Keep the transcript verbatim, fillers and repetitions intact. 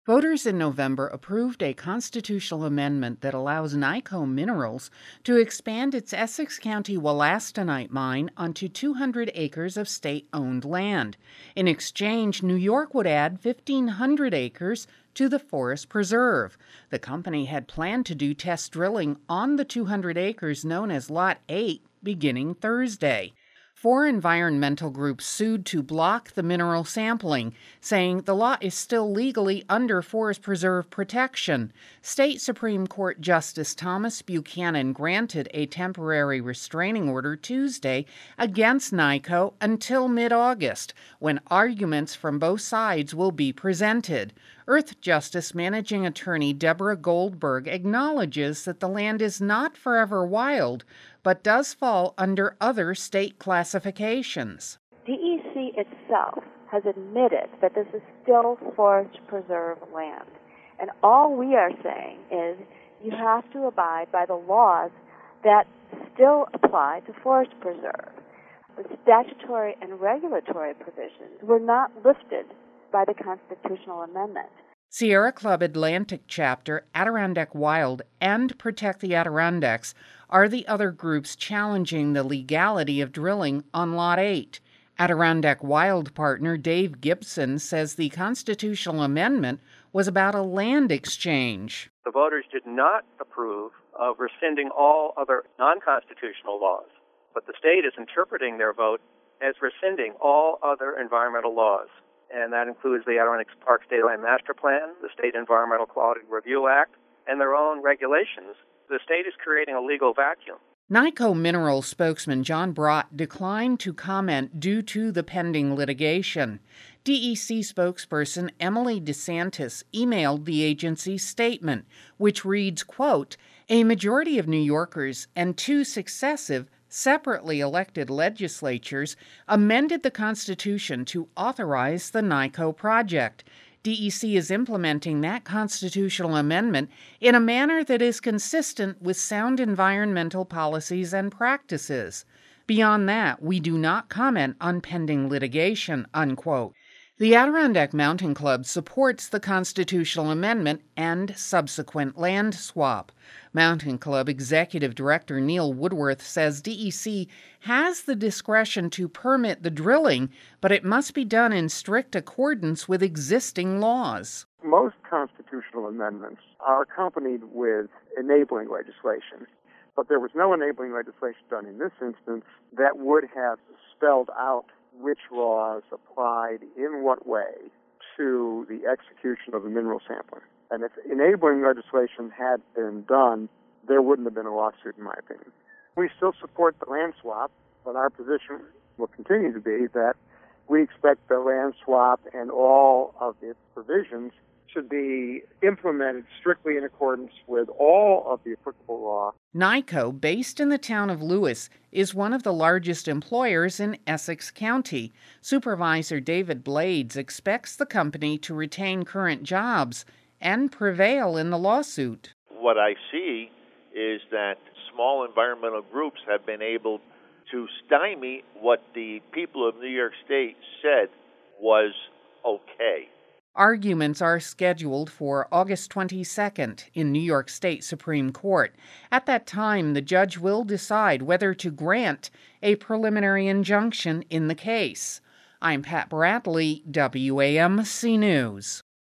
Voters in November approved a constitutional amendment that allows Nyco Minerals to expand its Essex County Wollastonite mine onto two hundred acres of state-owned land. In exchange, New York would add fifteen hundred acres to the forest preserve. The company had planned to do test drilling on the two hundred acres known as Lot eight beginning Thursday. Four environmental groups sued to block the mineral sampling, saying the lot is still legally under Forest Preserve protection. State Supreme Court Justice Thomas Buchanan granted a temporary restraining order Tuesday against Nyco until mid-August, when arguments from both sides will be presented. Earth Justice Managing Attorney Deborah Goldberg acknowledges that the land is not forever wild, but does fall under other state classifications. D E C itself has admitted that this is still forest preserve land. And all we are saying is you have to abide by the laws that still apply to forest preserve. The statutory and regulatory provisions were not lifted by the constitutional amendment. Sierra Club Atlantic Chapter, Adirondack Wild, and Protect the Adirondacks are the other groups challenging the legality of drilling on Lot eight. Adirondack Wild partner Dave Gibson says the constitutional amendment was about a land exchange. The voters did not approve of rescinding all other non-constitutional laws, but the state is interpreting their vote as rescinding all other environmental laws. And that includes the Adirondack Park State Land Master Plan, the State Environmental Quality Review Act, and their own regulations. The state is creating a legal vacuum. Nyco Minerals spokesman John Brott declined to comment due to the pending litigation. D E C spokesperson Emily DeSantis emailed the agency's statement, which reads, quote, "A majority of New Yorkers and two successive separately elected legislatures amended the Constitution to authorize the Nyco project. D E C is implementing that constitutional amendment in a manner that is consistent with sound environmental policies and practices. Beyond that, we do not comment on pending litigation," unquote. The Adirondack Mountain Club supports the constitutional amendment and subsequent land swap. Mountain Club Executive Director Neil Woodworth says D E C has the discretion to permit the drilling, but it must be done in strict accordance with existing laws. Most constitutional amendments are accompanied with enabling legislation, but there was no enabling legislation done in this instance that would have spelled out which laws applied in what way to the execution of the mineral sampling. And if enabling legislation had been done, there wouldn't have been a lawsuit, in my opinion. We still support the land swap, but our position will continue to be that we expect the land swap and all of its provisions should be implemented strictly in accordance with all of the applicable law. Nyco, based in the town of Lewis, is one of the largest employers in Essex County. Supervisor David Blades expects the company to retain current jobs and prevail in the lawsuit. What I see is that small environmental groups have been able to stymie what the people of New York State said was okay. Arguments are scheduled for August twenty-second in New York State Supreme Court. At that time, the judge will decide whether to grant a preliminary injunction in the case. I'm Pat Bradley, W A M C News.